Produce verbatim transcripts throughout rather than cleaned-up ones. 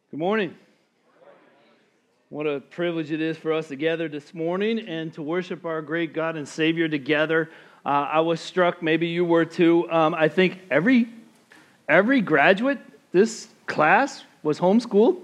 Good morning. What a privilege it is for us to gather this morning and to worship our great God and Savior together. Uh, I was struck, maybe you were too. Um, I think every every graduate this class was homeschooled.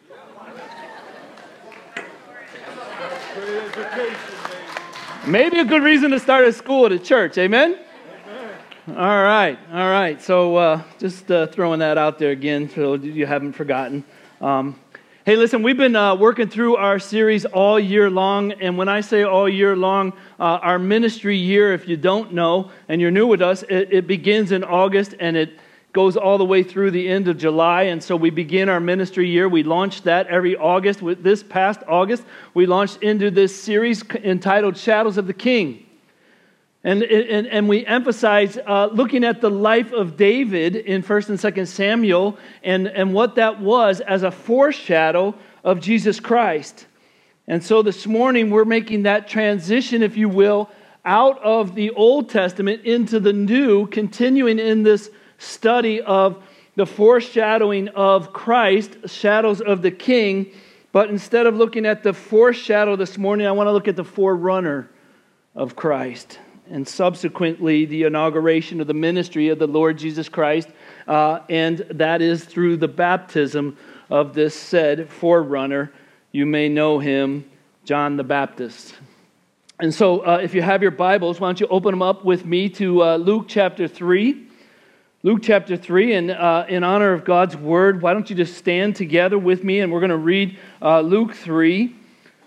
Maybe a good reason to start a school at a church. Amen? All right, all right. So uh, just uh, throwing that out there again so you haven't forgotten. Um, hey, listen, we've been uh, working through our series all year long, and when I say all year long, uh, our ministry year, if you don't know, and you're new with us, it, it begins in August, and it goes all the way through the end of July, and so we begin our ministry year. We launched that every August. With this past August, we launched into this series entitled Shadows of the King. And, and, and we emphasize uh, looking at the life of David in First and Second Samuel and, and what that was as a foreshadow of Jesus Christ. And so this morning we're making that transition, if you will, out of the Old Testament into the New, continuing in this study of the foreshadowing of Christ, shadows of the King. But instead of looking at the foreshadow this morning, I want to look at the forerunner of Christ. And subsequently, the inauguration of the ministry of the Lord Jesus Christ, uh, and that is through the baptism of this said forerunner. You may know him, John the Baptist. And so, uh, if you have your Bibles, why don't you open them up with me to uh, Luke chapter three. Luke chapter three, and uh, in honor of God's Word, why don't you just stand together with me, and we're going to read uh, Luke three,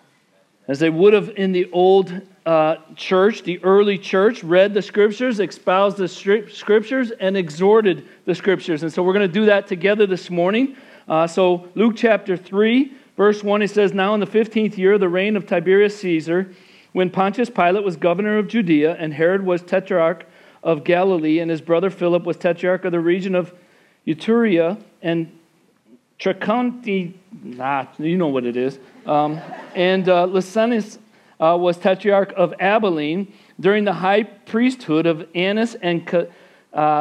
as they would have in the old Uh, church, the early church, read the Scriptures, espoused the Scriptures, and exhorted the Scriptures. And so we're going to do that together this morning. Uh, so Luke chapter three, verse one, it says, "Now in the fifteenth year of the reign of Tiberius Caesar, when Pontius Pilate was governor of Judea, and Herod was tetrarch of Galilee, and his brother Philip was tetrarch of the region of Iturea, and Trachonti, nah, you know what it is, um, and uh, Lysanias, Uh, was tetrarch of Abilene during the high priesthood of Annas and uh,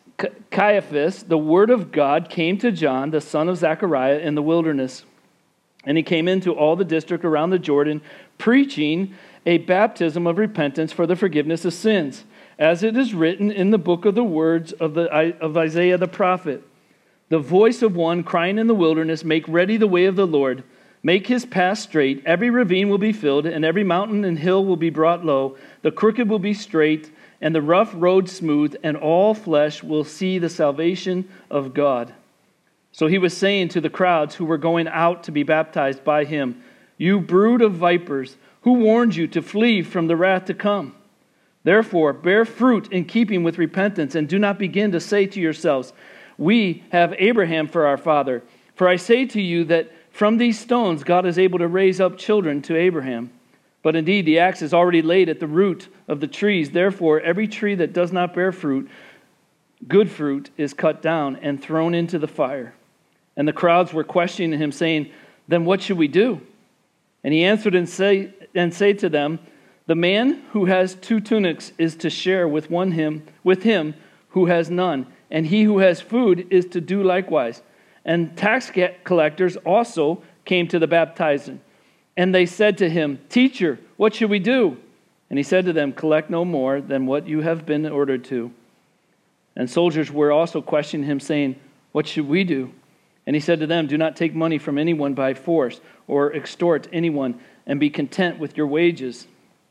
Caiaphas. The word of God came to John, the son of Zechariah, in the wilderness. And he came into all the district around the Jordan, preaching a baptism of repentance for the forgiveness of sins, as it is written in the book of the words of, the, of Isaiah the prophet. The voice of one crying in the wilderness, make ready the way of the Lord. Make his path straight, every ravine will be filled, and every mountain and hill will be brought low. The crooked will be straight, and the rough road smooth, and all flesh will see the salvation of God. So he was saying to the crowds who were going out to be baptized by him, You brood of vipers, who warned you to flee from the wrath to come? Therefore, bear fruit in keeping with repentance, and do not begin to say to yourselves, We have Abraham for our father. For I say to you that from these stones, God is able to raise up children to Abraham. But indeed, the axe is already laid at the root of the trees. Therefore, every tree that does not bear fruit, good fruit, is cut down and thrown into the fire. And the crowds were questioning him, saying, Then what should we do? And he answered and say and say to them, The man who has two tunics is to share with one him with him who has none, and he who has food is to do likewise. And tax collectors also came to the baptizing. And they said to him, Teacher, what should we do? And he said to them, Collect no more than what you have been ordered to. And soldiers were also questioning him, saying, What should we do? And he said to them, Do not take money from anyone by force, or extort anyone, and be content with your wages.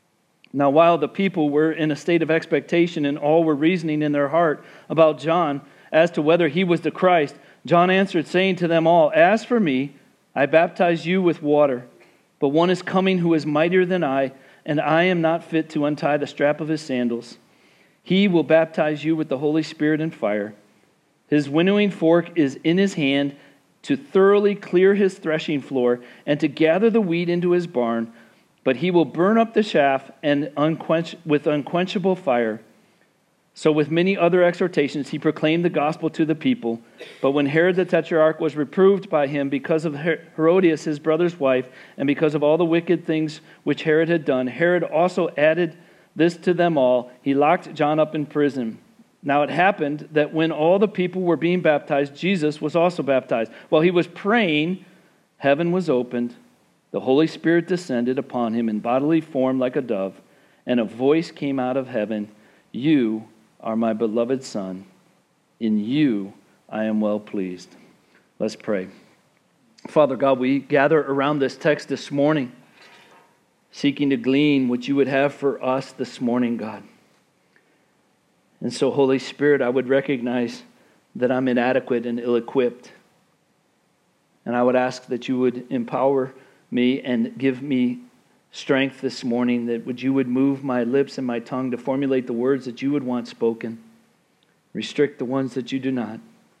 Now while the people were in a state of expectation, and all were reasoning in their heart about John, as to whether he was the Christ, John answered, saying to them all, As for me, I baptize you with water, but one is coming who is mightier than I, and I am not fit to untie the strap of his sandals. He will baptize you with the Holy Spirit and fire. His winnowing fork is in his hand to thoroughly clear his threshing floor and to gather the wheat into his barn, but he will burn up the chaff and unquench- with unquenchable fire. So with many other exhortations, he proclaimed the gospel to the people. But when Herod the Tetrarch was reproved by him because of Herodias, his brother's wife, and because of all the wicked things which Herod had done, Herod also added this to them all. He locked John up in prison Now it happened that when all the people were being baptized, Jesus was also baptized. While he was praying, heaven was opened, the Holy Spirit descended upon him in bodily form like a dove, and a voice came out of heaven, "You are my beloved Son. In you I am well pleased." Let's pray. Father God, we gather around this text this morning, seeking to glean what you would have for us this morning, God. And so, Holy Spirit, I would recognize that I'm inadequate and ill-equipped. And I would ask that you would empower me and give me strength this morning, that would you would move my lips and my tongue to formulate the words that you would want spoken. Restrict the ones that you do not.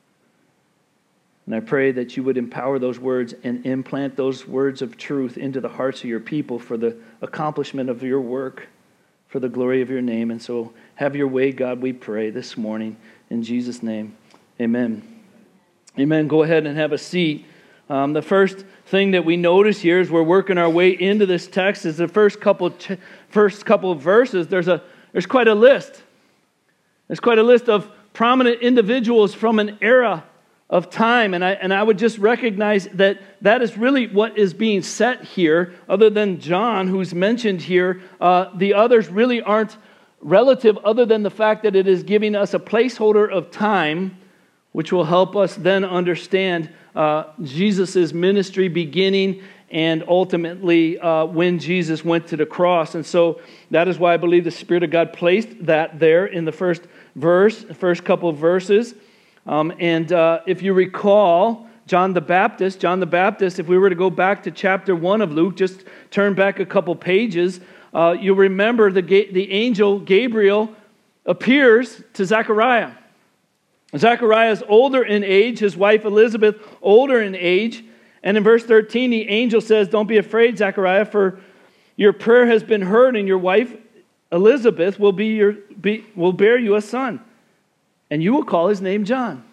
And I pray that you would empower those words and implant those words of truth into the hearts of your people for the accomplishment of your work, for the glory of your name. And so have your way, God, we pray this morning. In Jesus' name, amen. Amen. Go ahead and have a seat. Um, the first thing that we notice here as we're working our way into this text is the first couple ch- first couple of verses. There's a there's quite a list. There's quite a list of prominent individuals from an era of time, and I and I would just recognize that that is really what is being set here. Other than John, who's mentioned here, uh, the others really aren't relative, other than the fact that it is giving us a placeholder of time, which will help us then understand uh, Jesus' ministry beginning and ultimately uh, when Jesus went to the cross. And so that is why I believe the Spirit of God placed that there in the first verse, the first couple of verses. Um, and uh, if you recall, John the Baptist, John the Baptist, if we were to go back to chapter one of Luke, just turn back a couple pages, uh, you'll remember the, the angel Gabriel appears to Zechariah. Zechariah is older in age, his wife Elizabeth older in age. And in verse thirteen, the angel says, "Don't be afraid, Zechariah, for your prayer has been heard, and your wife Elizabeth will be your be, will bear you a son, and you will call his name John."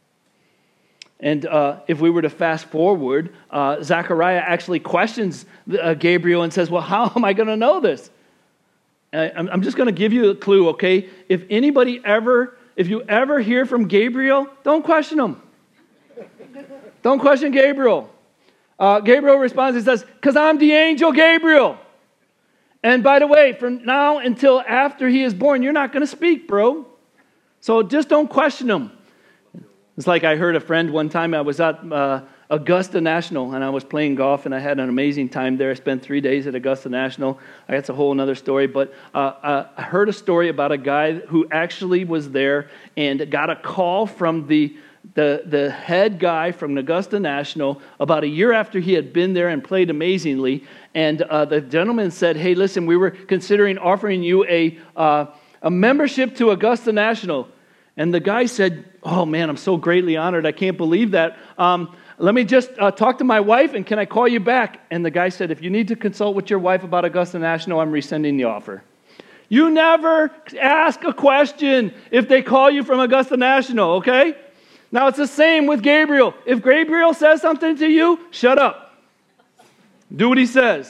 And uh, if we were to fast forward, uh, Zechariah actually questions uh, Gabriel and says, "Well, how am I going to know this?" I, I'm, I'm just going to give you a clue, okay? If anybody ever, if you ever hear from Gabriel, don't question him. Don't question Gabriel. Uh, Gabriel responds and says, "Because I'm the angel Gabriel. And by the way, from now until after he is born, you're not going to speak, bro. So just don't question him." It's like I heard a friend one time. I was at uh, Augusta National, and I was playing golf, and I had an amazing time there. I spent three days at Augusta National. That's a whole other story. But uh, uh, I heard a story about a guy who actually was there and got a call from the The, the head guy from Augusta National about a year after he had been there and played amazingly. And uh, the gentleman said, "Hey, listen, we were considering offering you a, uh, a membership to Augusta National." And the guy said, "Oh, man, I'm so greatly honored. I can't believe that. Um, let me just uh, talk to my wife, and can I call you back?" And the guy said, "If you need to consult with your wife about Augusta National, I'm rescinding the offer." You never ask a question if they call you from Augusta National, okay? Now, it's the same with Gabriel. If Gabriel says something to you, shut up. Do what he says.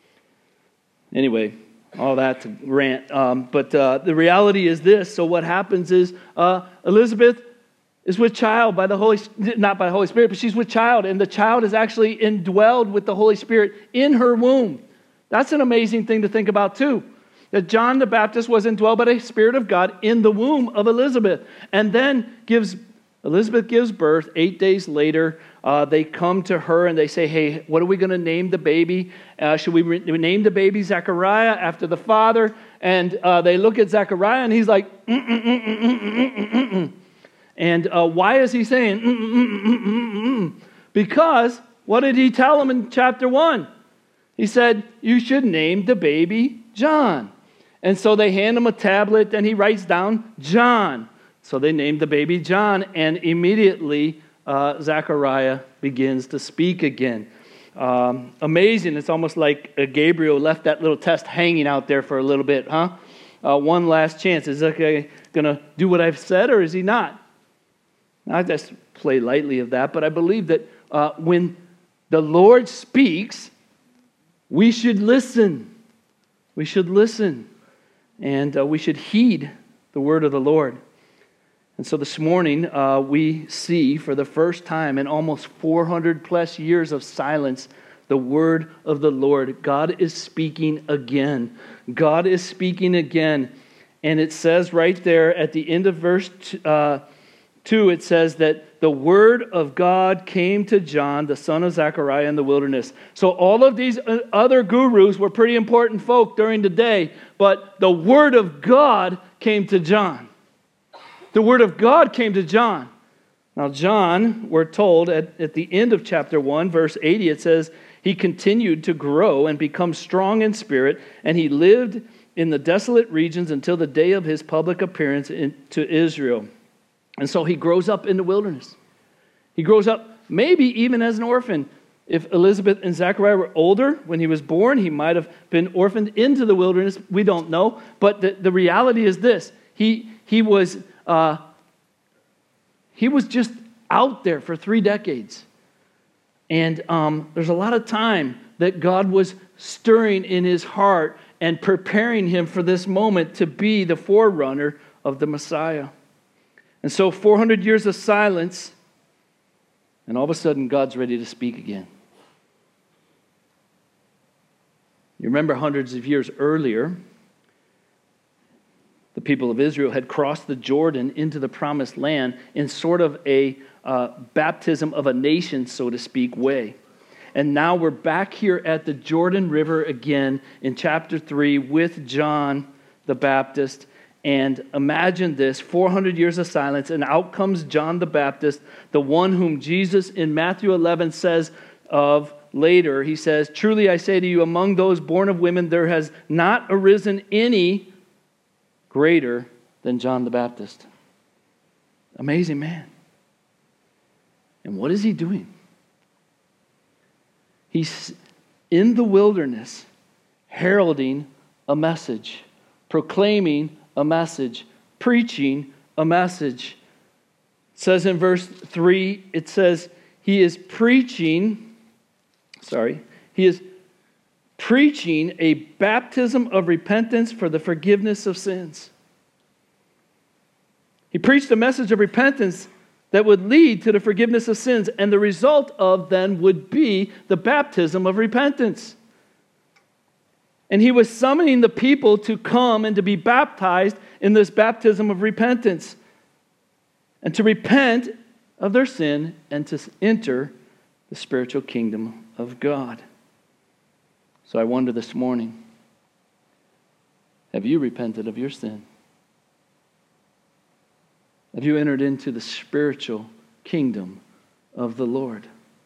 Anyway, all that to rant. Um, but uh, the reality is this. So what happens is uh, Elizabeth is with child by the Holy, not by the Holy Spirit, but she's with child. And the child is actually indwelled with the Holy Spirit in her womb. That's an amazing thing to think about too. That John the Baptist was indwelled by the Spirit of God in the womb of Elizabeth. And then gives Elizabeth gives birth. Eight days later, uh, they come to her and they say, "Hey, what are we going to name the baby? Uh, should we re- name the baby Zechariah after the father?" And uh, they look at Zechariah and he's like, mm, mm, mm, mm, mm, mm, mm, mm. And uh, why is he saying, mm, mm, mm, mm, mm, mm? Because what did he tell him in chapter one? He said, "You should name the baby John." And so they hand him a tablet and he writes down John. So they named the baby John, and immediately uh, Zechariah begins to speak again. Um, amazing. It's almost like uh, Gabriel left that little test hanging out there for a little bit, huh? Uh, one last chance. Is he going to do what I've said, or is he not? I just play lightly of that, but I believe that uh, when the Lord speaks, we should listen. We should listen, and uh, we should heed the word of the Lord. And so this morning, uh, we see for the first time in almost four hundred plus years of silence, the word of the Lord. God is speaking again. God is speaking again. And it says right there at the end of verse uh, two, it says that the word of God came to John, the son of Zechariah, in the wilderness. So all of these other gurus were pretty important folk during the day, but the word of God came to John. The word of God came to John. Now John, we're told at, at the end of chapter one, verse eighty, it says, he continued to grow and become strong in spirit, and he lived in the desolate regions until the day of his public appearance in, to Israel. And so he grows up in the wilderness. He grows up maybe even as an orphan. If Elizabeth and Zechariah were older when he was born, he might have been orphaned into the wilderness. We don't know. But the, the reality is this. He, he was... Uh, he was just out there for three decades. And um, there's a lot of time that God was stirring in his heart and preparing him for this moment to be the forerunner of the Messiah. And so four hundred years of silence, and all of a sudden God's ready to speak again. You remember hundreds of years earlier, the people of Israel had crossed the Jordan into the promised land in sort of a uh, baptism of a nation, so to speak, way. And now we're back here at the Jordan River again in chapter three with John the Baptist. And imagine this, four hundred years of silence, and out comes John the Baptist, the one whom Jesus in Matthew eleven says of later. He says, "Truly I say to you, among those born of women, there has not arisen any greater than John the Baptist." Amazing man. And what is he doing? He's in the wilderness, heralding a message, proclaiming a message, preaching a message. It says in verse three, it says, he is preaching, sorry, he is preaching a baptism of repentance for the forgiveness of sins. He preached a message of repentance that would lead to the forgiveness of sins, and the result of then would be the baptism of repentance. And he was summoning the people to come and to be baptized in this baptism of repentance, and to repent of their sin and to enter the spiritual kingdom of God. So I wonder this morning, have you repented of your sin? Have you entered into the spiritual kingdom of the Lord?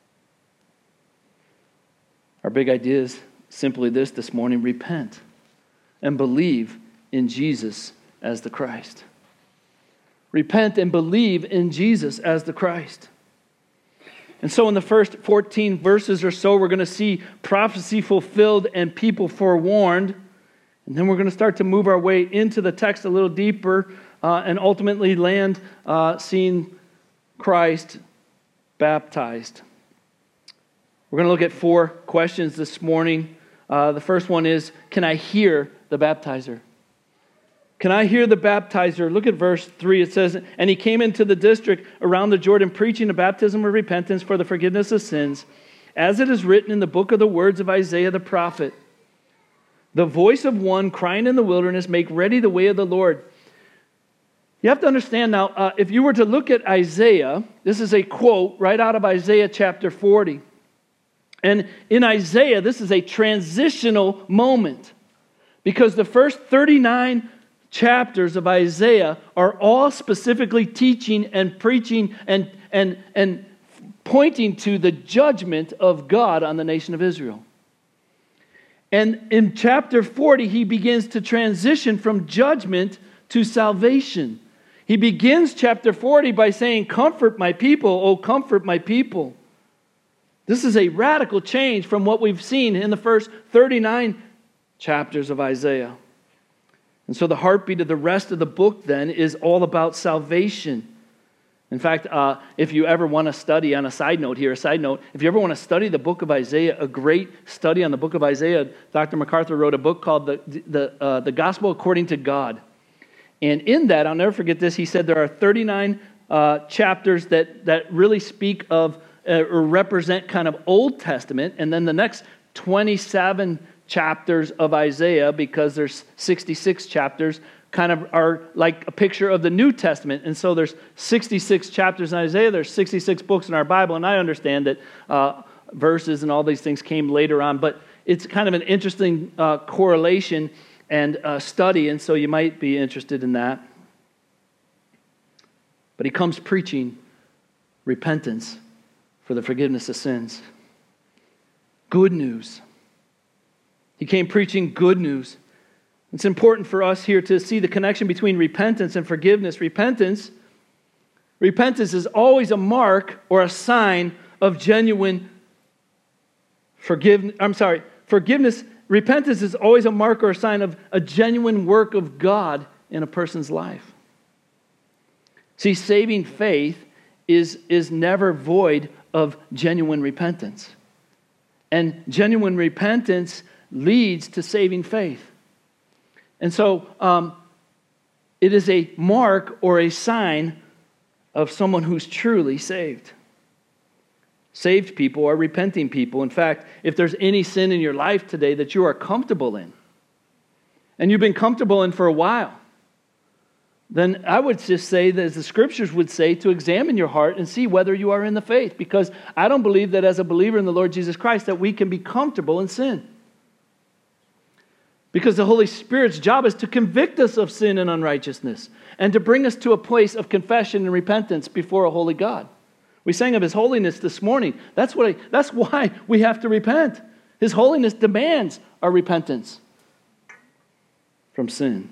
Our big idea is simply this this morning: repent and believe in Jesus as the Christ. Repent and believe in Jesus as the Christ. And so in the first fourteen verses or so, we're going to see prophecy fulfilled and people forewarned. And then we're going to start to move our way into the text a little deeper uh, and ultimately land uh, seeing Christ baptized. We're going to look at four questions this morning. Uh, the first one is, can I hear the baptizer? Can I hear the baptizer? Look at verse three. It says, and he came into the district around the Jordan, preaching a baptism of repentance for the forgiveness of sins, as it is written in the book of the words of Isaiah the prophet. The voice of one crying in the wilderness, make ready the way of the Lord. You have to understand now, uh, if you were to look at Isaiah, this is a quote right out of Isaiah chapter forty. And in Isaiah, this is a transitional moment, because the first thirty-nine chapters of Isaiah are all specifically teaching and preaching and, and, and pointing to the judgment of God on the nation of Israel. And in chapter forty, he begins to transition from judgment to salvation. He begins chapter forty by saying, comfort my people, oh comfort my people. This is a radical change from what we've seen in the first thirty-nine chapters of Isaiah. And so the heartbeat of the rest of the book then is all about salvation. In fact, uh, if you ever want to study, on a side note here, a side note, if you ever want to study the book of Isaiah, a great study on the book of Isaiah, Doctor MacArthur wrote a book called The, the, uh, the Gospel According to God. And in that, I'll never forget this, he said there are thirty-nine uh, chapters that, that really speak of uh, or represent kind of Old Testament, and then the next twenty-seven chapters of Isaiah, because there's sixty-six chapters, kind of are like a picture of the New Testament. And so there's sixty-six chapters in Isaiah, there's sixty-six books in our Bible, and I understand that uh, verses and all these things came later on, but it's kind of an interesting uh, correlation and uh, study, and so you might be interested in that. But he comes preaching repentance for the forgiveness of sins. Good news. He came preaching good news. It's important for us here to see the connection between repentance and forgiveness. Repentance, repentance is always a mark or a sign of genuine forgiveness. I'm sorry, forgiveness, repentance is always a mark or a sign of a genuine work of God in a person's life. See, saving faith is, is never void of genuine repentance. And genuine repentance leads to saving faith. And so um, it is a mark or a sign of someone who's truly saved. Saved people are repenting people. In fact, if there's any sin in your life today that you are comfortable in, and you've been comfortable in for a while, then I would just say that, as the Scriptures would say, to examine your heart and see whether you are in the faith. Because I don't believe that as a believer in the Lord Jesus Christ that we can be comfortable in sin. Because the Holy Spirit's job is to convict us of sin and unrighteousness and to bring us to a place of confession and repentance before a holy God. We sang of His holiness this morning. That's what I, that's why we have to repent. His holiness demands our repentance from sin.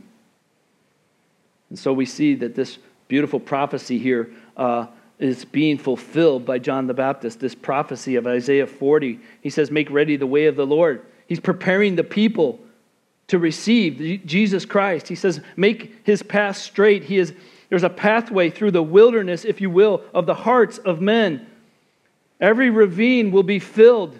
And so we see that this beautiful prophecy here uh, is being fulfilled by John the Baptist. This prophecy of Isaiah forty. He says, make ready the way of the Lord. He's preparing the people to receive Jesus Christ. He says, make His path straight. He is, there's a pathway through the wilderness, if you will, of the hearts of men. Every ravine will be filled.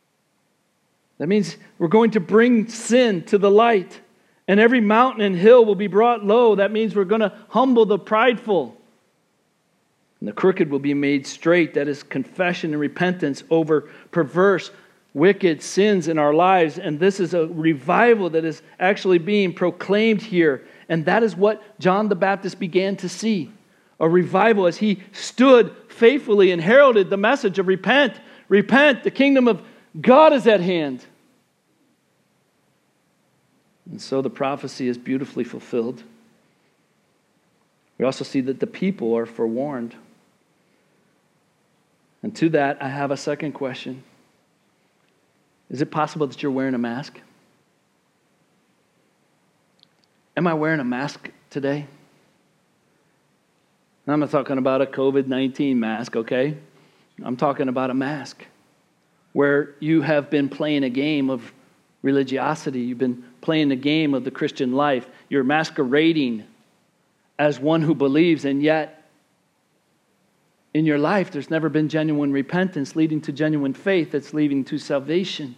That means we're going to bring sin to the light. And every mountain and hill will be brought low. That means we're going to humble the prideful. And the crooked will be made straight. That is confession and repentance over perverse, wicked sins in our lives. And this is a revival that is actually being proclaimed here. And that is what John the Baptist began to see. A revival as he stood faithfully and heralded the message of repent. Repent, the kingdom of God is at hand. And so the prophecy is beautifully fulfilled. We also see that the people are forewarned. And to that, I have a second question. Is it possible that you're wearing a mask? Am I wearing a mask today? I'm not talking about a covid nineteen mask, okay? I'm talking about a mask where you have been playing a game of religiosity. You've been playing the game of the Christian life. You're masquerading as one who believes, and yet in your life there's never been genuine repentance leading to genuine faith that's leading to salvation.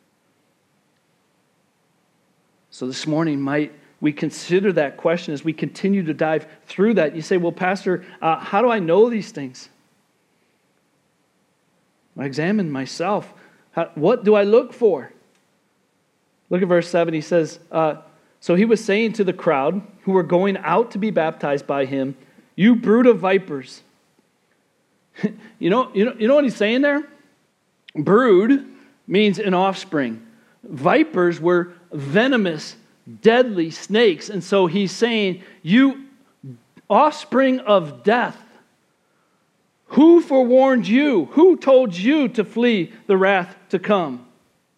So this morning, might we consider that question as we continue to dive through that. You say, well, Pastor, uh, how do I know these things? I examine myself. How, what do I look for? Look at verse seven. He says, uh, so he was saying to the crowd who were going out to be baptized by him, you brood of vipers. you know, you know, you know what he's saying there? Brood means an offspring. Vipers were venomous, deadly snakes. And so he's saying, you offspring of death, who forewarned you? Who told you to flee the wrath to come?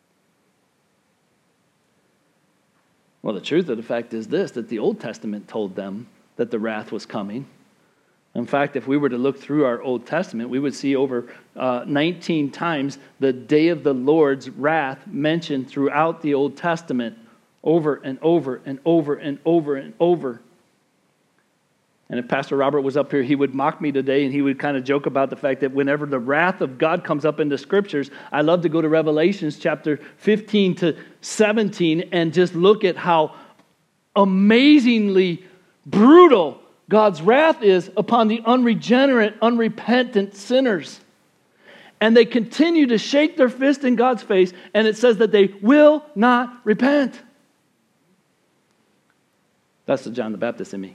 Well, the truth of the fact is this, that the Old Testament told them that the wrath was coming. In fact, if we were to look through our Old Testament, we would see over uh, nineteen times the day of the Lord's wrath mentioned throughout the Old Testament, over and over and over and over and over. And if Pastor Robert was up here, he would mock me today, and he would kind of joke about the fact that whenever the wrath of God comes up in the Scriptures, I love to go to Revelations chapter fifteen to seventeen and just look at how amazingly brutal God's wrath is upon the unregenerate, unrepentant sinners. And they continue to shake their fist in God's face, and it says that they will not repent. That's the John the Baptist in me.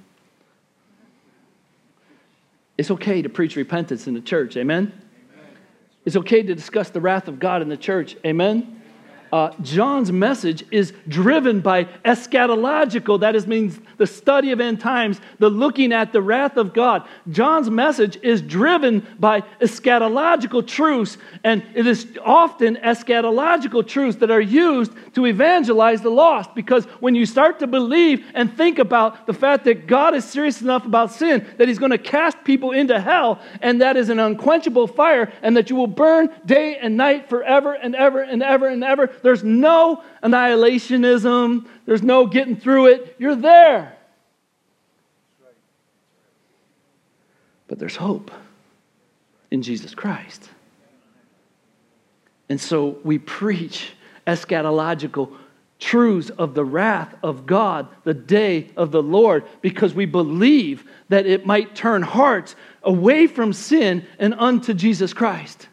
It's okay to preach repentance in the church, amen? Amen. It's okay to discuss the wrath of God in the church, amen? Uh, John's message is driven by eschatological, that is, means the study of end times, the looking at the wrath of God. John's message is driven by eschatological truths, and it is often eschatological truths that are used to evangelize the lost, because when you start to believe and think about the fact that God is serious enough about sin, that He's going to cast people into hell, and that is an unquenchable fire, and that you will burn day and night forever and ever and ever and ever. There's no annihilationism. There's no getting through it. You're there. But there's hope in Jesus Christ. And so we preach eschatological truths of the wrath of God, the day of the Lord, because we believe that it might turn hearts away from sin and unto Jesus Christ.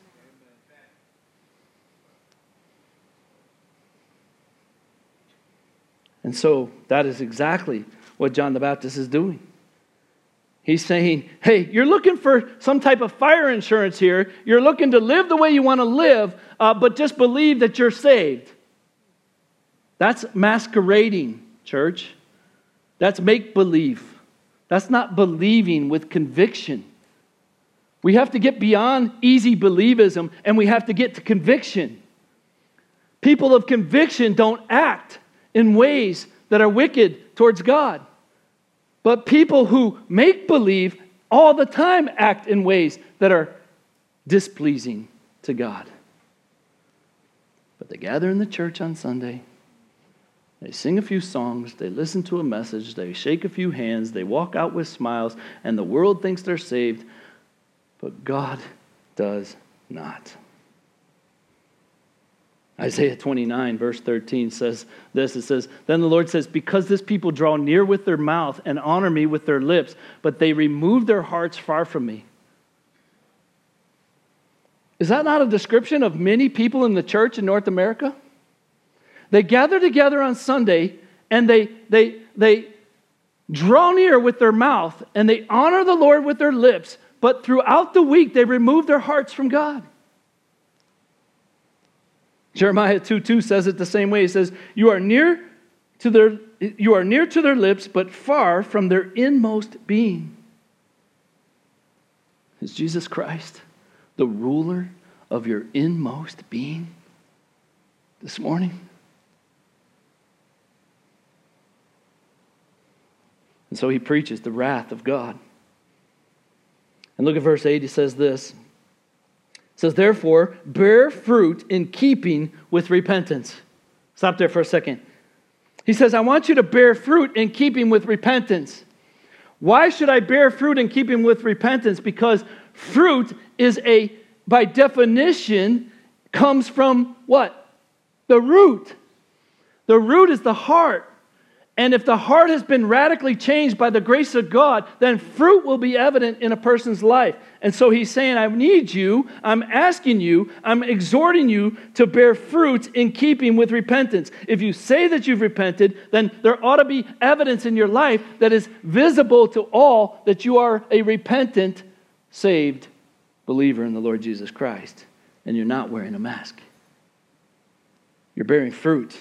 And so that is exactly what John the Baptist is doing. He's saying, hey, you're looking for some type of fire insurance here. You're looking to live the way you want to live, uh, but just believe that you're saved. That's masquerading, church. That's make-believe. That's not believing with conviction. We have to get beyond easy believism, and we have to get to conviction. People of conviction don't act in ways that are wicked towards God. But people who make believe all the time act in ways that are displeasing to God. But they gather in the church on Sunday. They sing a few songs. They listen to a message. They shake a few hands. They walk out with smiles. And the world thinks they're saved. But God does not. Isaiah twenty-nine, verse thirteen says this. It says, then the Lord says, because this people draw near with their mouth and honor me with their lips, but they remove their hearts far from me. Is that not a description of many people in the church in North America? They gather together on Sunday and they, they, they draw near with their mouth and they honor the Lord with their lips, but throughout the week they remove their hearts from God. Jeremiah two two says it the same way. He says, you are near to their you are near to their lips, but far from their inmost being. Is Jesus Christ the ruler of your inmost being this morning? And so he preaches the wrath of God. And look at verse eight, he says this. It says, therefore, bear fruit in keeping with repentance. Stop there for a second. He says, I want you to bear fruit in keeping with repentance. Why should I bear fruit in keeping with repentance? Because fruit is a, by definition, comes from what? The root. The root is the heart. And if the heart has been radically changed by the grace of God, then fruit will be evident in a person's life. And so he's saying, I need you, I'm asking you, I'm exhorting you to bear fruit in keeping with repentance. If you say that you've repented, then there ought to be evidence in your life that is visible to all that you are a repentant, saved believer in the Lord Jesus Christ. And you're not wearing a mask. You're bearing fruit.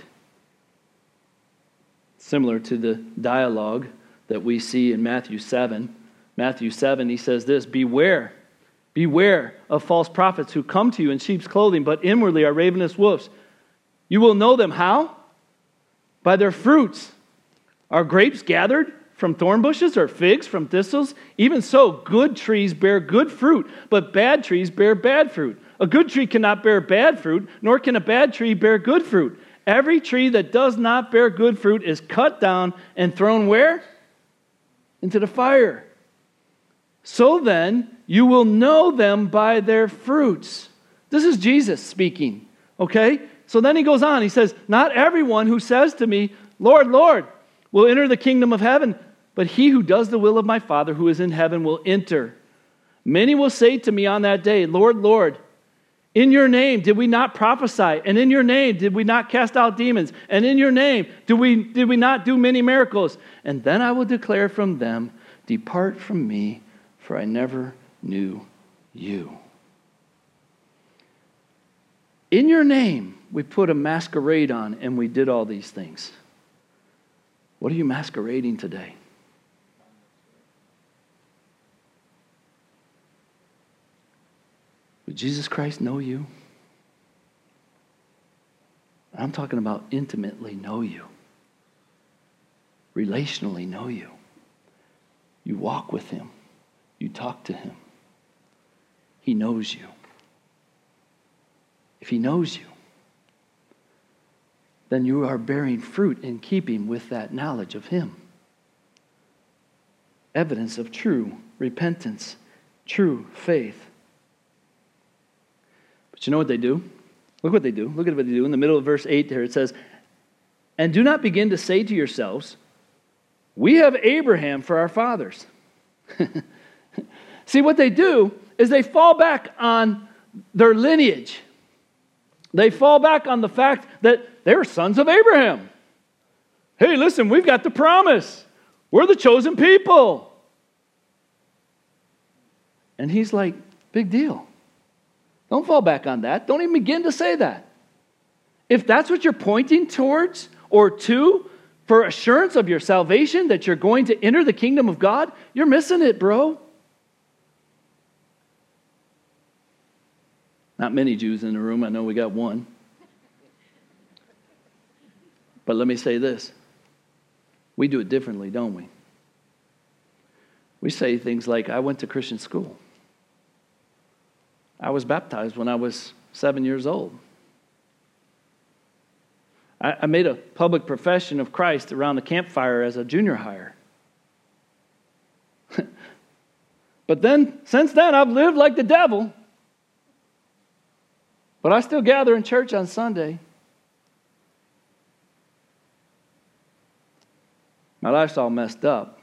Similar to the dialogue that we see in Matthew seven. Matthew seven, he says this, beware, beware of false prophets who come to you in sheep's clothing, but inwardly are ravenous wolves. You will know them how? By their fruits. Are grapes gathered from thorn bushes or figs from thistles? Even so, good trees bear good fruit, but bad trees bear bad fruit. A good tree cannot bear bad fruit, nor can a bad tree bear good fruit. Every tree that does not bear good fruit is cut down and thrown where? Into the fire. So then, you will know them by their fruits. This is Jesus speaking, okay? So then he goes on. He says, not everyone who says to me, Lord, Lord, will enter the kingdom of heaven, but he who does the will of my Father who is in heaven will enter. Many will say to me on that day, Lord, Lord, in your name did we not prophesy? And in your name did we not cast out demons? And in your name did we, did we not do many miracles? And then I will declare from them, depart from me, for I never knew you. In your name, we put a masquerade on and we did all these things. What are you masquerading today? Would Jesus Christ know you? I'm talking about intimately know you. Relationally know you. You walk with him. You talk to him. He knows you. If he knows you, then you are bearing fruit in keeping with that knowledge of him. Evidence of true repentance, true faith. But you know what they do? Look what they do. Look at what they do. In the middle of verse eight there it says, and do not begin to say to yourselves, we have Abraham for our fathers. See, what they do is they fall back on their lineage. They fall back on the fact that they're sons of Abraham. Hey, listen, we've got the promise. We're the chosen people. And he's like, big deal. Don't fall back on that. Don't even begin to say that. If that's what you're pointing towards or to for assurance of your salvation, that you're going to enter the kingdom of God, you're missing it, bro. Not many Jews in the room. I know we got one. But let me say this. We do it differently, don't we? We say things like, I went to Christian school. I was baptized when I was seven years old. I, I made a public profession of Christ around the campfire as a junior hire. But then, since then, I've lived like the devil. But I still gather in church on Sunday. My life's all messed up.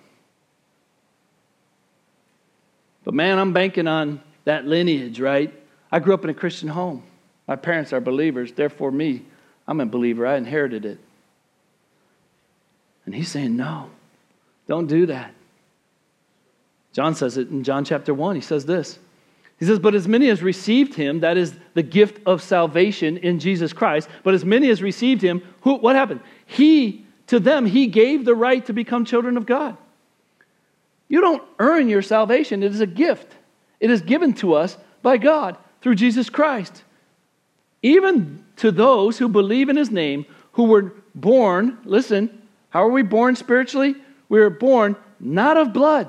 But man, I'm banking on that lineage, right? I grew up in a Christian home. My parents are believers. Therefore, me, I'm a believer. I inherited it. And he's saying, no, don't do that. John says it in John chapter one. He says this. He says, but as many as received him, that is the gift of salvation in Jesus Christ, but as many as received him, who, what happened? He, to them, he gave the right to become children of God. You don't earn your salvation. It is a gift. It is given to us by God through Jesus Christ. Even to those who believe in his name, who were born, listen, how are we born spiritually? We were born not of blood.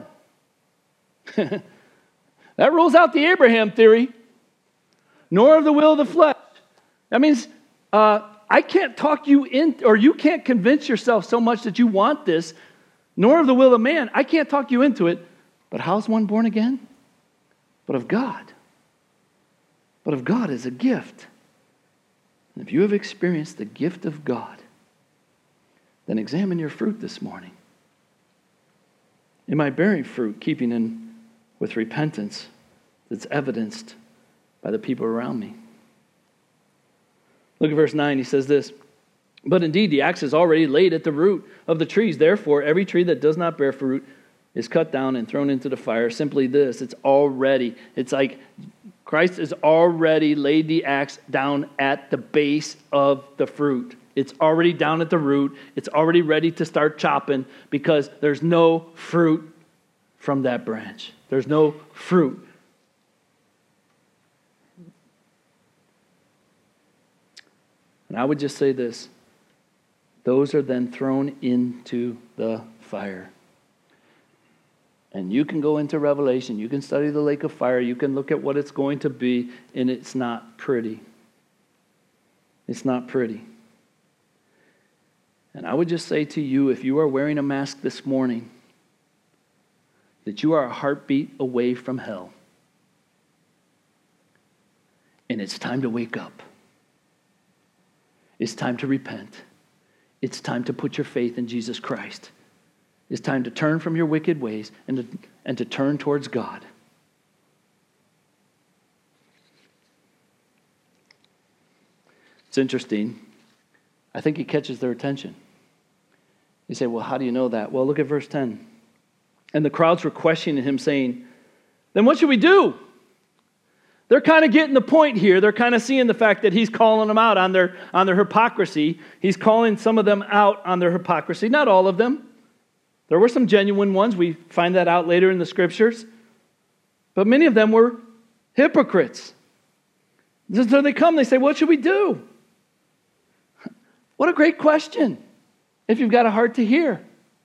That rules out the Abraham theory. Nor of the will of the flesh. That means uh, I can't talk you in, or you can't convince yourself so much that you want this, nor of the will of man. I can't talk you into it. But how's one born again? But of God. But of God is a gift. And if you have experienced the gift of God, then examine your fruit this morning. Am I bearing fruit, keeping in with repentance that's evidenced by the people around me? Look at verse nine. He says this, but indeed the axe is already laid at the root of the trees. Therefore, every tree that does not bear fruit is cut down and thrown into the fire. Simply this, it's already, it's like Christ has already laid the axe down at the base of the fruit. It's already down at the root. It's already ready to start chopping because there's no fruit from that branch. There's no fruit. And I would just say this. Those are then thrown into the fire. And you can go into Revelation. You can study the lake of fire. You can look at what it's going to be. And it's not pretty. It's not pretty. And I would just say to you, if you are wearing a mask this morning, that you are a heartbeat away from hell. And it's time to wake up. It's time to repent. It's time to put your faith in Jesus Christ. It's time to turn from your wicked ways and to, and to turn towards God. It's interesting. I think he catches their attention. You say, well, how do you know that? Well, look at verse ten. And the crowds were questioning him, saying, then what should we do? They're kind of getting the point here. They're kind of seeing the fact that he's calling them out on their, on their hypocrisy. He's calling some of them out on their hypocrisy. Not all of them. There were some genuine ones. We find that out later in the scriptures. But many of them were hypocrites. So they come, they say, what should we do? What a great question, if you've got a heart to hear.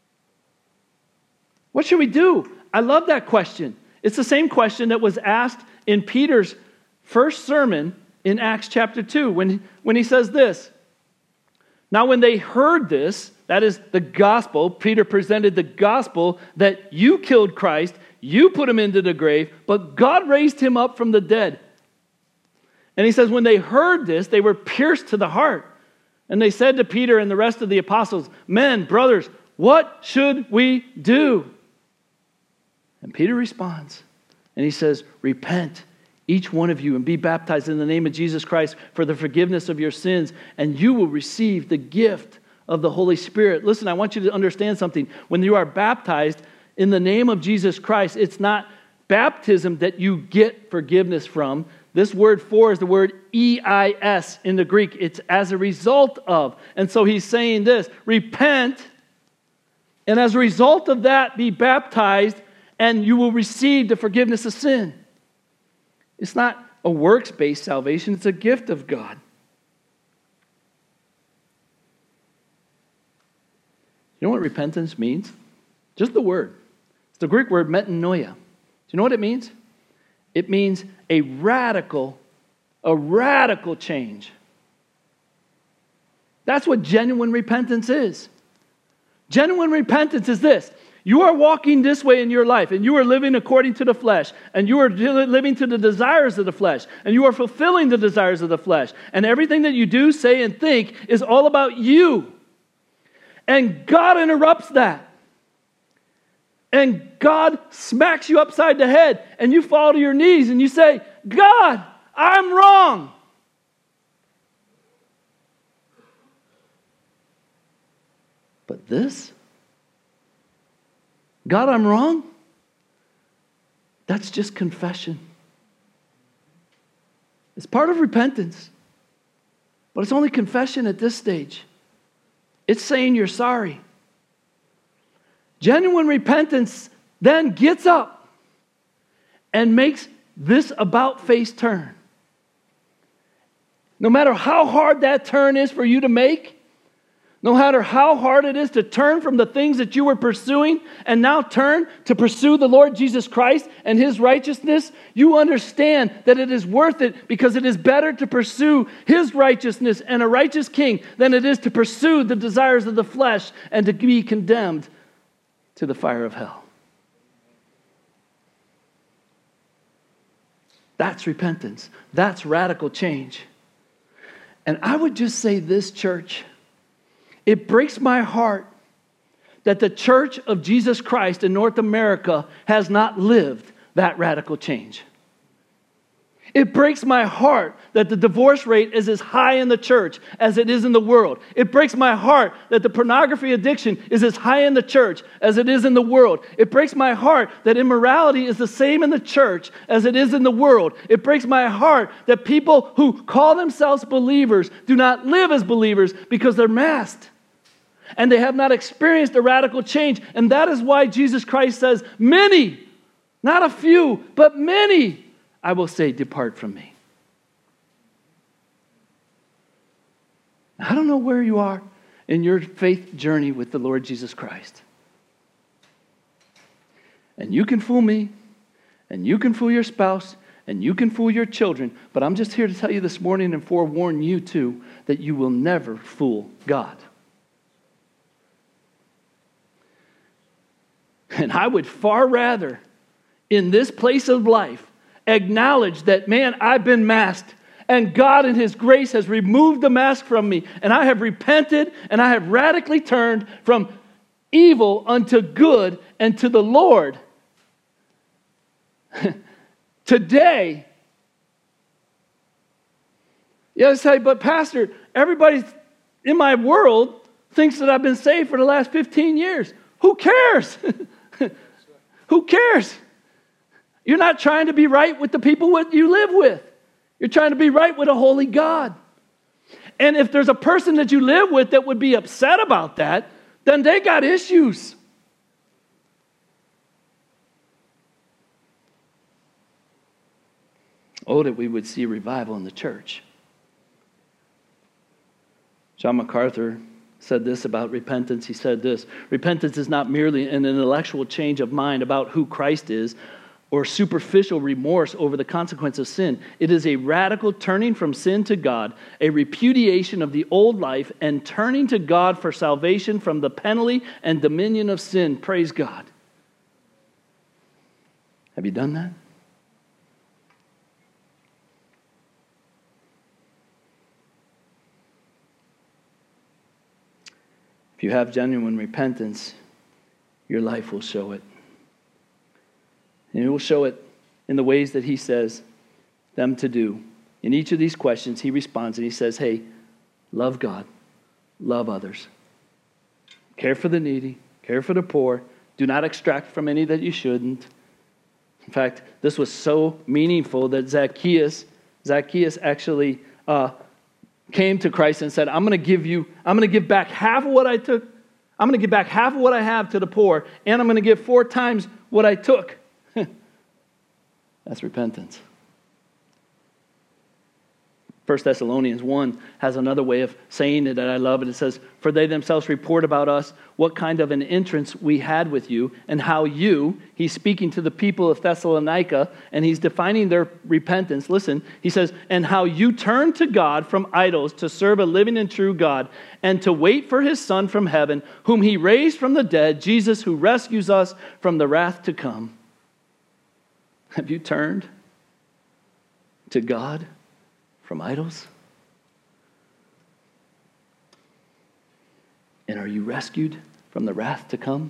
What should we do? I love that question. It's the same question that was asked in Peter's first sermon in Acts chapter two, when, when he says this. Now when they heard this, that is the gospel, Peter presented the gospel that you killed Christ, you put him into the grave, but God raised him up from the dead. And he says when they heard this, they were pierced to the heart. And they said to Peter and the rest of the apostles, men, brothers, what should we do? And Peter responds, and he says, repent, each one of you, and be baptized in the name of Jesus Christ for the forgiveness of your sins, and you will receive the gift of the Holy Spirit. Listen, I want you to understand something. When you are baptized in the name of Jesus Christ, it's not baptism that you get forgiveness from. This word for is the word E I S in the Greek. It's as a result of. And so he's saying this, repent, and as a result of that, be baptized, and you will receive the forgiveness of sin. It's not a works-based salvation. It's a gift of God. You know what repentance means? Just the word. It's the Greek word metanoia. Do you know what it means? It means a radical, a radical change. That's what genuine repentance is. Genuine repentance is this. You are walking this way in your life, and you are living according to the flesh, and you are living to the desires of the flesh, and you are fulfilling the desires of the flesh, and everything that you do, say, and think is all about you. And God interrupts that. And God smacks you upside the head, and you fall to your knees, and you say, God, I'm wrong. But this, God, I'm wrong, that's just confession. It's part of repentance, but it's only confession at this stage. It's saying you're sorry. Genuine repentance then gets up and makes this about-face turn. No matter how hard that turn is for you to make, no matter how hard it is to turn from the things that you were pursuing and now turn to pursue the Lord Jesus Christ and His righteousness, you understand that it is worth it because it is better to pursue His righteousness and a righteous king than it is to pursue the desires of the flesh and to be condemned to the fire of hell. That's repentance. That's radical change. And I would just say this, church, it breaks my heart that the Church of Jesus Christ in North America has not lived that radical change. It breaks my heart that the divorce rate is as high in the church as it is in the world. It breaks my heart that the pornography addiction is as high in the church as it is in the world. It breaks my heart that immorality is the same in the church as it is in the world. It breaks my heart that people who call themselves believers do not live as believers because they're masked. And they have not experienced a radical change. And that is why Jesus Christ says, many, not a few, but many, I will say, depart from me. I don't know where you are in your faith journey with the Lord Jesus Christ. And you can fool me, and you can fool your spouse, and you can fool your children, but I'm just here to tell you this morning and forewarn you too that you will never fool God. And I would far rather, in this place of life, acknowledge that, man, I've been masked, and God in His grace has removed the mask from me, and I have repented, and I have radically turned from evil unto good and to the Lord. Today, you say, but Pastor, everybody in my world thinks that I've been saved for the last fifteen years. Who cares? Who cares? You're not trying to be right with the people that you live with. You're trying to be right with a holy God. And if there's a person that you live with that would be upset about that, then they got issues. Oh, that we would see revival in the church. John MacArthur said this about repentance. He said this: repentance is not merely an intellectual change of mind about who Christ is or superficial remorse over the consequence of sin. It is a radical turning from sin to God, a repudiation of the old life, and turning to God for salvation from the penalty and dominion of sin. Praise God. Have you done that? If you have genuine repentance, your life will show it. And it will show it in the ways that he says them to do. In each of these questions, he responds and he says, hey, love God, love others. Care for the needy, care for the poor. Do not extract from any that you shouldn't. In fact, this was so meaningful that Zacchaeus, Zacchaeus actually uh, came to Christ and said, I'm going to give you, I'm going to give back half of what I took. I'm going to give back half of what I have to the poor, and I'm going to give four times what I took. That's repentance. First Thessalonians one has another way of saying it that I love. And it says, for they themselves report about us what kind of an entrance we had with you, and how you, he's speaking to the people of Thessalonica, and he's defining their repentance. Listen, he says, and how you turned to God from idols to serve a living and true God, and to wait for his Son from heaven, whom he raised from the dead, Jesus, who rescues us from the wrath to come. Have you turned to God from idols? And are you rescued from the wrath to come?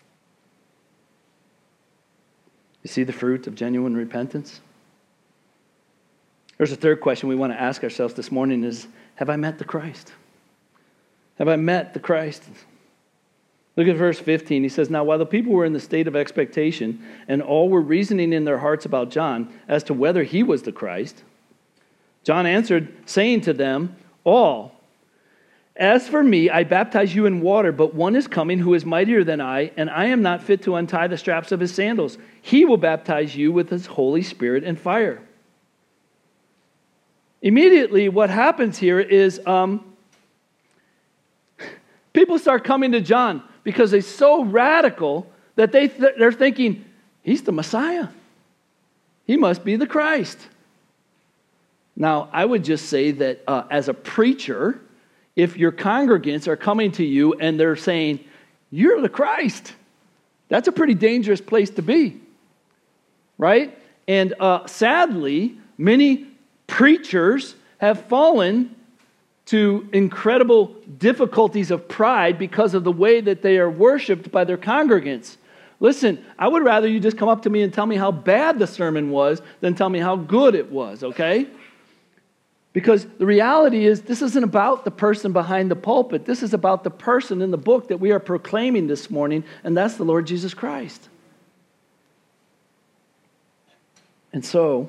You see the fruit of genuine repentance? There's a third question we want to ask ourselves this morning is, have I met the Christ? Have I met the Christ? Look at verse fifteen. He says, now while the people were in the state of expectation, and all were reasoning in their hearts about John as to whether he was the Christ, John answered, saying to them all, as for me, I baptize you in water, but one is coming who is mightier than I, and I am not fit to untie the straps of his sandals. He will baptize you with his Holy Spirit and fire. Immediately, what happens here is um, people start coming to John because they're so radical that they th- they're thinking, he's the Messiah. He must be the Christ. Now, I would just say that uh, as a preacher, if your congregants are coming to you and they're saying, you're the Christ, that's a pretty dangerous place to be, right? And uh, sadly, many preachers have fallen to incredible difficulties of pride because of the way that they are worshiped by their congregants. Listen, I would rather you just come up to me and tell me how bad the sermon was than tell me how good it was, okay? Because the reality is, this isn't about the person behind the pulpit. This is about the person in the book that we are proclaiming this morning, and that's the Lord Jesus Christ. And so,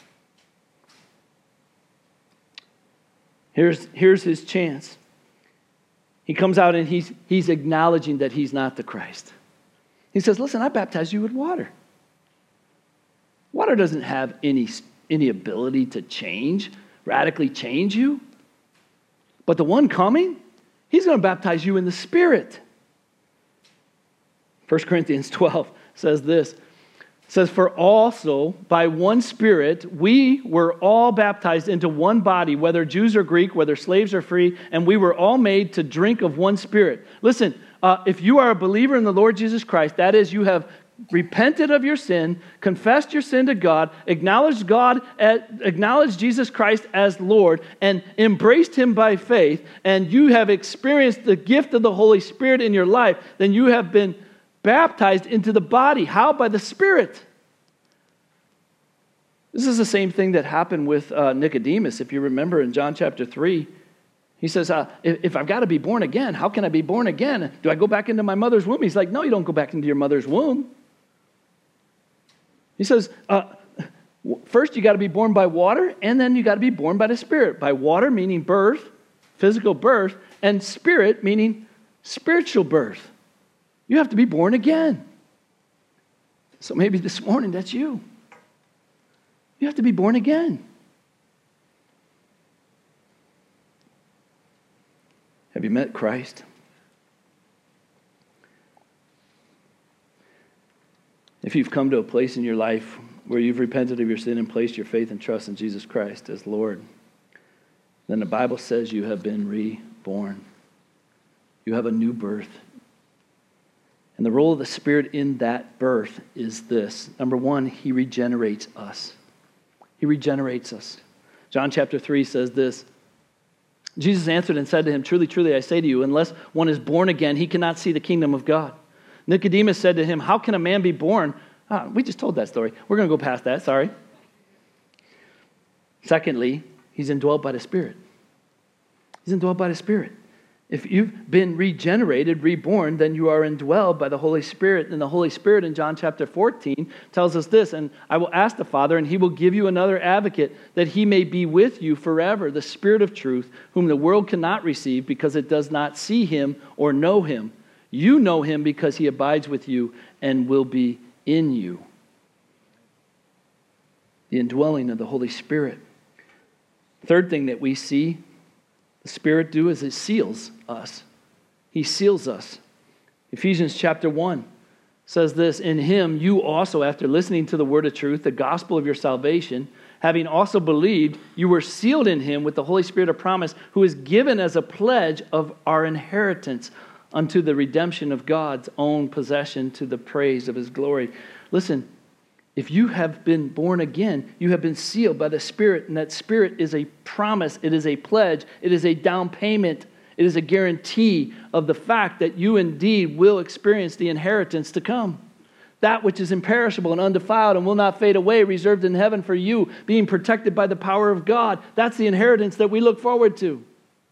here's, here's his chance. He comes out and he's, he's acknowledging that he's not the Christ. He says, listen, I baptize you with water. Water doesn't have any, any ability to change, radically change you. But the one coming, he's going to baptize you in the Spirit. First Corinthians twelve says this. It says, for also by one Spirit we were all baptized into one body, whether Jews or Greek, whether slaves or free, and we were all made to drink of one Spirit. Listen, uh, if you are a believer in the Lord Jesus Christ, that is, you have repented of your sin, confessed your sin to God, acknowledged God, as, acknowledged Jesus Christ as Lord, and embraced Him by faith, and you have experienced the gift of the Holy Spirit in your life, then you have been baptized into the body. How? By the Spirit. This is the same thing that happened with uh, Nicodemus. If you remember in John chapter three, he says, uh, if, if I've got to be born again, how can I be born again? Do I go back into my mother's womb? He's like, no, you don't go back into your mother's womb. He says, uh, first you got to be born by water, and then you got to be born by the Spirit. By water meaning birth, physical birth, and Spirit meaning spiritual birth. You have to be born again. So maybe this morning that's you. You have to be born again. Have you met Christ? If you've come to a place in your life where you've repented of your sin and placed your faith and trust in Jesus Christ as Lord, then the Bible says you have been reborn. You have a new birth. And the role of the Spirit in that birth is this. Number one, He regenerates us. He regenerates us. John chapter three says this. Jesus answered and said to him, truly, truly, I say to you, unless one is born again, he cannot see the kingdom of God. Nicodemus said to him, how can a man be born? Ah, we just told that story. We're going to go past that, sorry. Secondly, he's indwelt by the Spirit. He's indwelt by the Spirit. If you've been regenerated, reborn, then you are indwelled by the Holy Spirit. And the Holy Spirit in John chapter fourteen tells us this, and I will ask the Father, and He will give you another advocate, that He may be with you forever, the Spirit of truth, whom the world cannot receive because it does not see Him or know Him. You know Him because He abides with you and will be in you. The indwelling of the Holy Spirit. Third thing that we see the Spirit do is it seals us. He seals us. Ephesians chapter one says this, in Him you also, after listening to the word of truth, the gospel of your salvation, having also believed, you were sealed in Him with the Holy Spirit of promise, who is given as a pledge of our inheritance unto the redemption of God's own possession to the praise of His glory. Listen, if you have been born again, you have been sealed by the Spirit, and that Spirit is a promise, it is a pledge, it is a down payment, it is a guarantee of the fact that you indeed will experience the inheritance to come. That which is imperishable and undefiled and will not fade away, reserved in heaven for you, being protected by the power of God. That's the inheritance that we look forward to.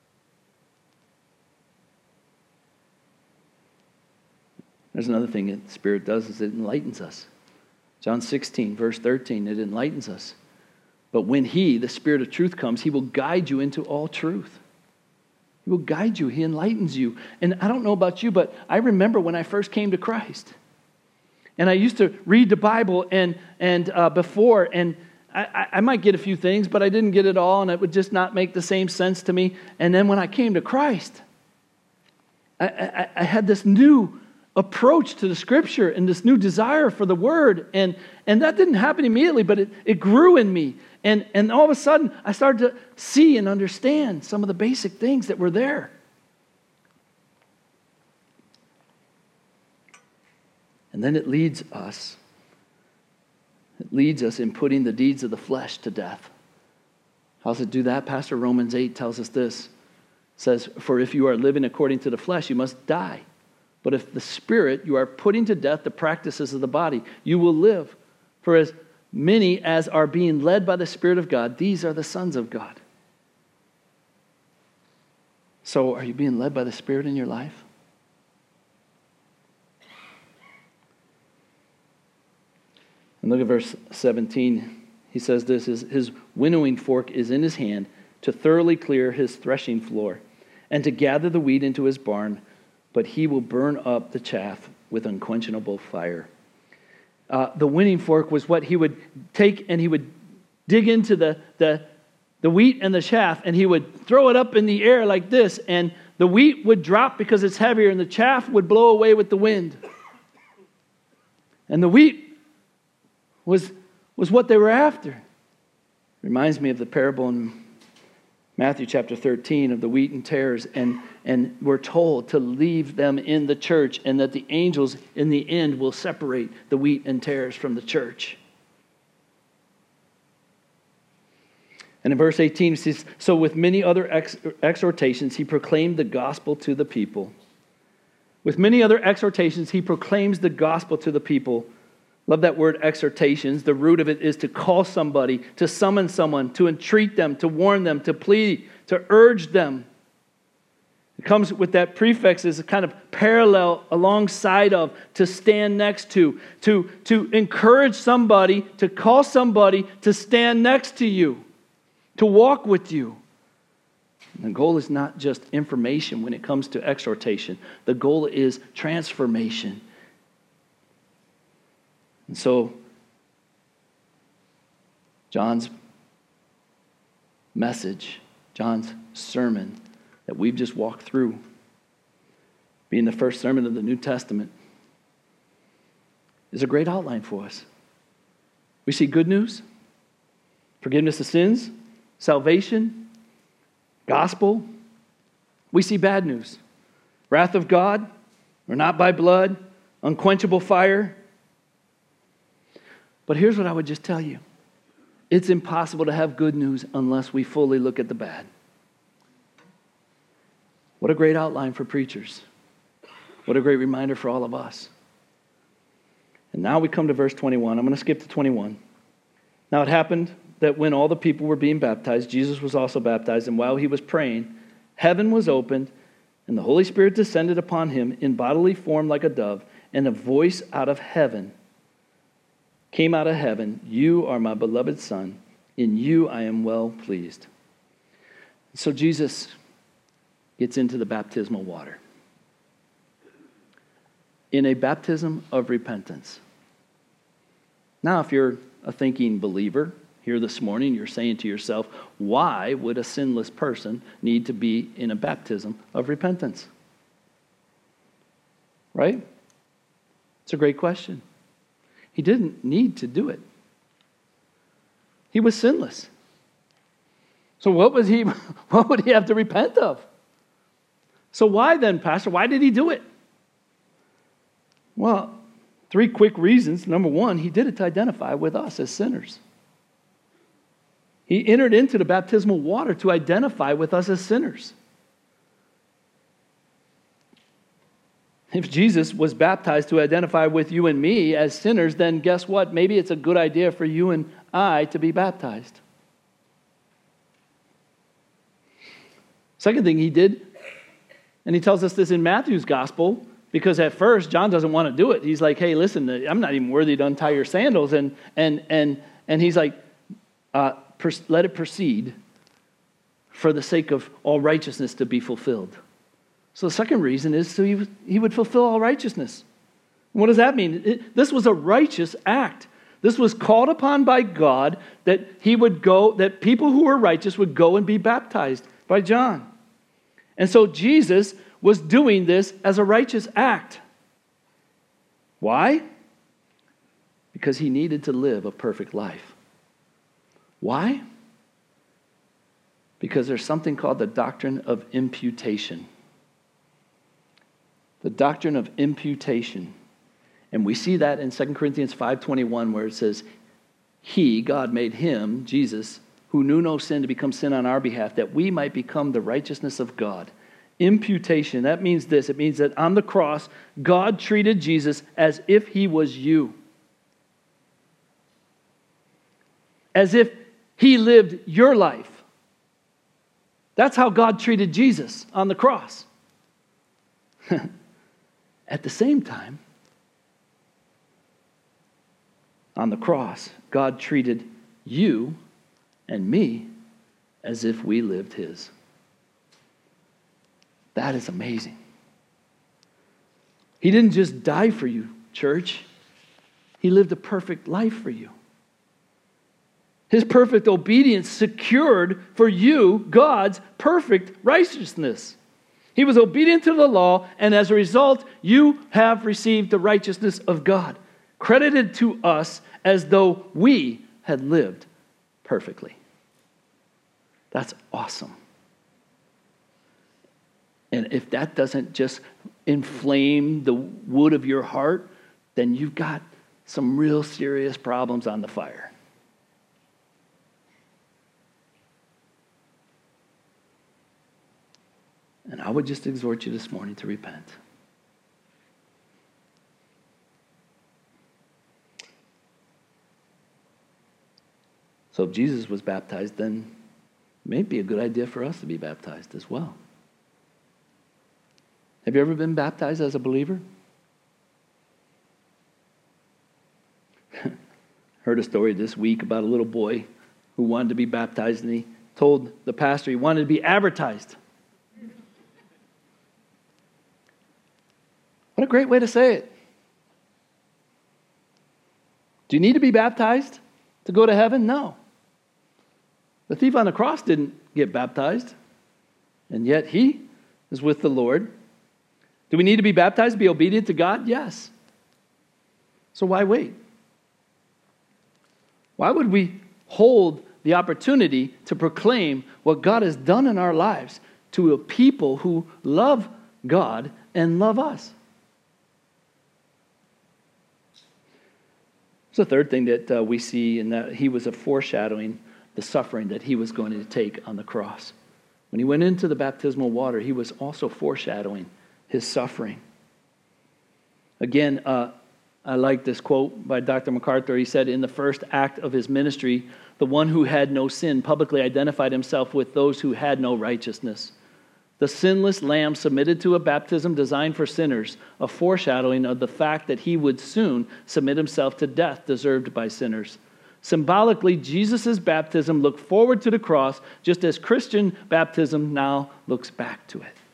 There's another thing that the Spirit does, is it enlightens us. John sixteen, verse thirteen, it enlightens us. But when He, the Spirit of truth, comes, He will guide you into all truth. He will guide you. He enlightens you. And I don't know about you, but I remember when I first came to Christ. And I used to read the Bible and and uh, before, and I, I might get a few things, but I didn't get it all, and it would just not make the same sense to me. And then when I came to Christ, I, I, I had this new approach to the Scripture and this new desire for the Word. And, and that didn't happen immediately, but it, it grew in me. And, and all of a sudden, I started to see and understand some of the basic things that were there. And then it leads us. It leads us in putting the deeds of the flesh to death. How does it do that? Pastor Romans eight tells us this. It says, for if you are living according to the flesh, you must die. But if the Spirit, you are putting to death the practices of the body, you will live. For as many as are being led by the Spirit of God, these are the sons of God. So are you being led by the Spirit in your life? And look at verse seventeen. He says this, his, his winnowing fork is in his hand to thoroughly clear his threshing floor and to gather the wheat into his barn, but he will burn up the chaff with unquenchable fire. Uh, the winning fork was what he would take, and he would dig into the, the, the wheat and the chaff, and he would throw it up in the air like this, and the wheat would drop because it's heavier, and the chaff would blow away with the wind. And the wheat was, was what they were after. Reminds me of the parable in Matthew chapter thirteen of the wheat and tares, and, and we're told to leave them in the church and that the angels in the end will separate the wheat and tares from the church. And in verse eighteen it says, so with many other ex- exhortations he proclaimed the gospel to the people. With many other exhortations he proclaims the gospel to the people. Love that word exhortations. The root of it is to call somebody, to summon someone, to entreat them, to warn them, to plead, to urge them. It comes with that prefix as a kind of parallel alongside of, to stand next to, to, to encourage somebody, to call somebody to stand next to you, to walk with you. And the goal is not just information when it comes to exhortation. The goal is transformation. And so, John's message, John's sermon that we've just walked through, being the first sermon of the New Testament, is a great outline for us. We see good news, forgiveness of sins, salvation, gospel. We see bad news, wrath of God, or not by blood, unquenchable fire. But here's what I would just tell you. It's impossible to have good news unless we fully look at the bad. What a great outline for preachers. What a great reminder for all of us. And now we come to verse twenty-one. I'm going to skip to twenty-one. Now it happened that when all the people were being baptized, Jesus was also baptized, and while he was praying, heaven was opened, and the Holy Spirit descended upon him in bodily form like a dove, and a voice out of heaven came out of heaven, you are my beloved Son, in you I am well pleased. So Jesus gets into the baptismal water. In a baptism of repentance. Now, if you're a thinking believer here this morning, you're saying to yourself, why would a sinless person need to be in a baptism of repentance? Right? It's a great question. He didn't need to do it. He was sinless. So what was he, what would he have to repent of? So why then, Pastor? Why did he do it? Well, three quick reasons. Number one, he did it to identify with us as sinners. He entered into the baptismal water to identify with us as sinners. If Jesus was baptized to identify with you and me as sinners, then guess what? Maybe it's a good idea for you and I to be baptized. Second thing he did, and he tells us this in Matthew's gospel, because at first John doesn't want to do it. He's like, hey, listen, I'm not even worthy to untie your sandals. And and and and he's like, uh, let it proceed for the sake of all righteousness to be fulfilled. So the second reason is so he, he would fulfill all righteousness. What does that mean? It, this was a righteous act. This was called upon by God that he would go, that people who were righteous would go and be baptized by John. And so Jesus was doing this as a righteous act. Why? Because he needed to live a perfect life. Why? Because there's something called the doctrine of imputation. The doctrine of imputation. And we see that in Second Corinthians five twenty-one where it says, he, God, made him, Jesus, who knew no sin to become sin on our behalf, that we might become the righteousness of God. Imputation, that means this. It means that on the cross, God treated Jesus as if he was you. As if he lived your life. That's how God treated Jesus on the cross. At the same time, on the cross, God treated you and me as if we lived his. That is amazing. He didn't just die for you, church. He lived a perfect life for you. His perfect obedience secured for you God's perfect righteousness. He was obedient to the law, and as a result, you have received the righteousness of God, credited to us as though we had lived perfectly. That's awesome. And if that doesn't just inflame the wood of your heart, then you've got some real serious problems on the fire. And I would just exhort you this morning to repent. So if Jesus was baptized, then it may be a good idea for us to be baptized as well. Have you ever been baptized as a believer? Heard a story this week about a little boy who wanted to be baptized, and he told the pastor he wanted to be advertised. What a great way to say it. Do you need to be baptized to go to heaven? No. The thief on the cross didn't get baptized, and yet he is with the Lord. Do we need to be baptized to be obedient to God? Yes. So why wait? Why would we hold the opportunity to proclaim what God has done in our lives to a people who love God and love us? There's a third thing that uh, we see, in that he was a foreshadowing the suffering that he was going to take on the cross. When he went into the baptismal water, he was also foreshadowing his suffering. Again, uh, I like this quote by Doctor MacArthur. He said, in the first act of his ministry, the one who had no sin publicly identified himself with those who had no righteousness. The sinless lamb submitted to a baptism designed for sinners, a foreshadowing of the fact that he would soon submit himself to death deserved by sinners. Symbolically, Jesus' baptism looked forward to the cross, just as Christian baptism now looks back to it.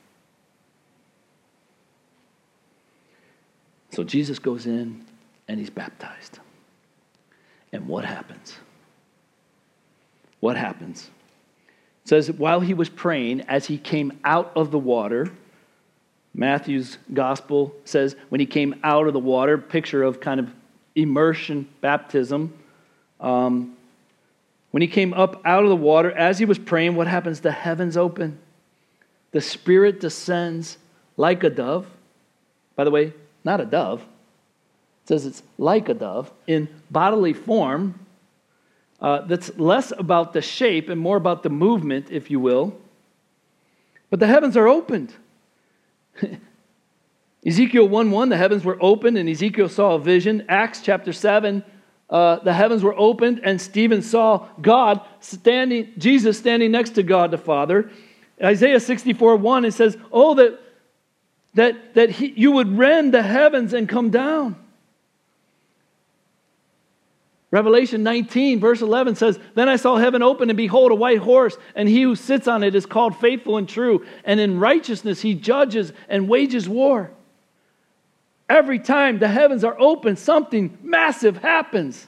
So Jesus goes in and he's baptized. And what happens? What happens? It says, while he was praying, as he came out of the water, Matthew's gospel says, when he came out of the water, picture of kind of immersion baptism. Um, when he came up out of the water, as he was praying, what happens? The heavens open. The Spirit descends like a dove. By the way, not a dove. It says it's like a dove in bodily form. Uh, that's less about the shape and more about the movement, if you will. But the heavens are opened. Ezekiel one one, the heavens were opened, and Ezekiel saw a vision. Acts chapter seven, uh, the heavens were opened, and Stephen saw God standing, Jesus standing next to God the Father. Isaiah sixty-four one, it says, oh, that, that, that he, you would rend the heavens and come down. Revelation nineteen, verse eleven says, then I saw heaven open, and behold, a white horse, and he who sits on it is called Faithful and True, and in righteousness he judges and wages war. Every time the heavens are open, something massive happens.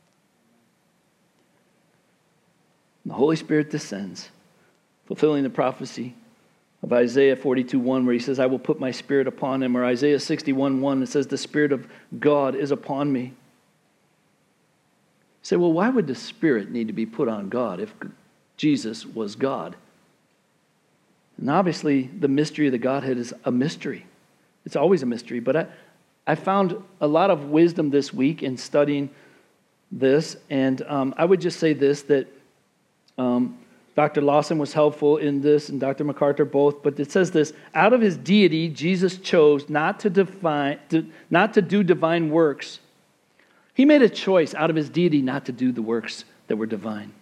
The Holy Spirit descends, fulfilling the prophecy of Isaiah forty-two one, where he says, I will put my Spirit upon him, or Isaiah sixty-one one, it says, the Spirit of God is upon me. You say, well, why would the Spirit need to be put on God if Jesus was God? And obviously, the mystery of the Godhead is a mystery. It's always a mystery. But I, I found a lot of wisdom this week in studying this. And um, I would just say this, that um, Doctor Lawson was helpful in this, and Doctor MacArthur both. But it says this, out of his deity, Jesus chose not to, define, to, not to do divine works. He made a choice out of his deity not to do the works that were divine.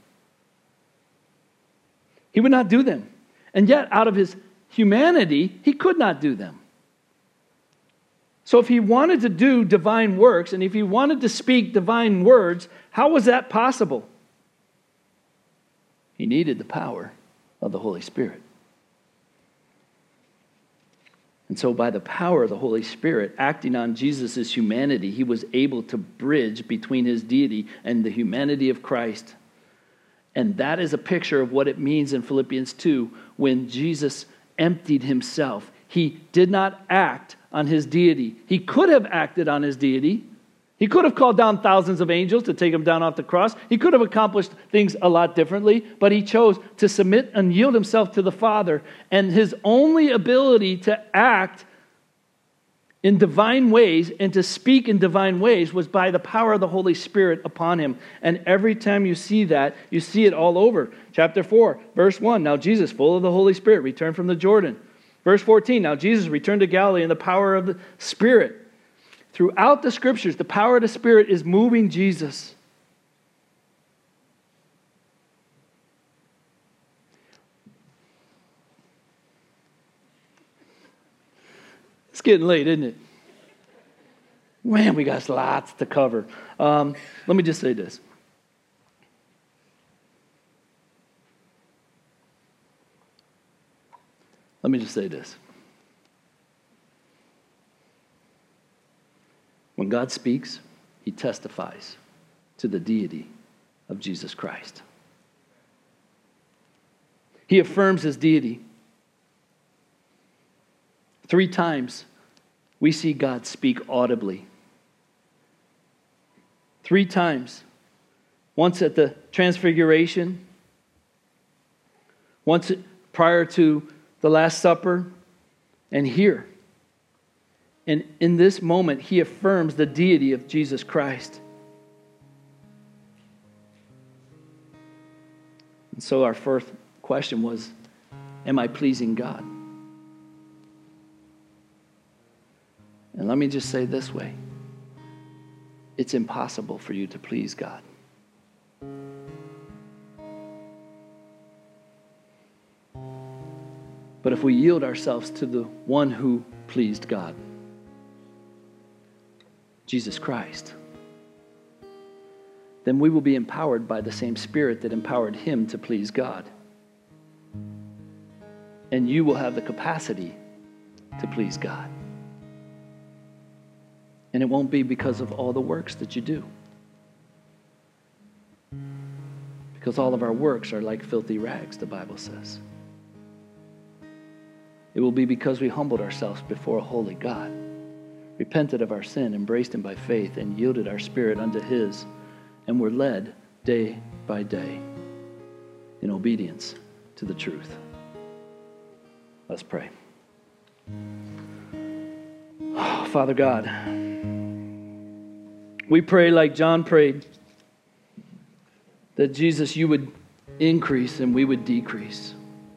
He would not do them. And yet, out of his humanity, he could not do them. So if he wanted to do divine works, and if he wanted to speak divine words, how was that possible? He needed the power of the Holy Spirit. And so by the power of the Holy Spirit acting on Jesus' humanity, he was able to bridge between his deity and the humanity of Christ. And that is a picture of what it means in Philippians two, when Jesus emptied himself. He did not act on his deity. He could have acted on his deity He could have called down thousands of angels to take him down off the cross. He could have accomplished things a lot differently, but he chose to submit and yield himself to the Father. And his only ability to act in divine ways and to speak in divine ways was by the power of the Holy Spirit upon him. And every time you see that, you see it all over. Chapter four, verse one, now Jesus, full of the Holy Spirit, returned from the Jordan. Verse fourteen, now Jesus returned to Galilee in the power of the Spirit. Throughout the Scriptures, the power of the Spirit is moving Jesus. It's getting late, isn't it? Man, we got lots to cover. Um, let me just say this. Let me just say this. When God speaks, he testifies to the deity of Jesus Christ. He affirms his deity. Three times we see God speak audibly. Three times. Once at the Transfiguration, once prior to the Last Supper, and here. And in this moment, he affirms the deity of Jesus Christ. And so our first question was, am I pleasing God? And let me just say this way. It's impossible for you to please God. But if we yield ourselves to the one who pleased God, Jesus Christ, then we will be empowered by the same Spirit that empowered him to please God. And you will have the capacity to please God. And it won't be because of all the works that you do. Because all of our works are like filthy rags, the Bible says. It will be because we humbled ourselves before a holy God, repented of our sin, embraced him by faith, and yielded our spirit unto his, and were led day by day in obedience to the truth. Let's pray. Oh, Father God, we pray like John prayed, that Jesus, you would increase and we would decrease.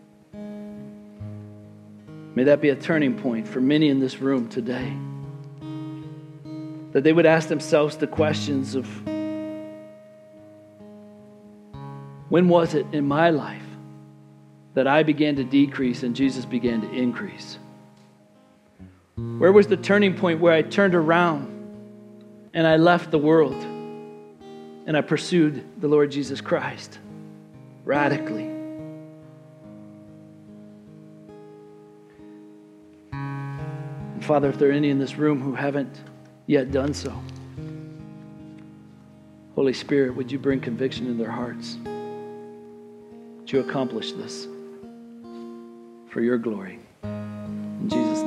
May that be a turning point for many in this room today. That they would ask themselves the questions of, when was it in my life that I began to decrease and Jesus began to increase? Where was the turning point where I turned around and I left the world and I pursued the Lord Jesus Christ radically? And Father, if there are any in this room who haven't yet done so, Holy Spirit, would you bring conviction in their hearts? Would you accomplish this for your glory? In Jesus'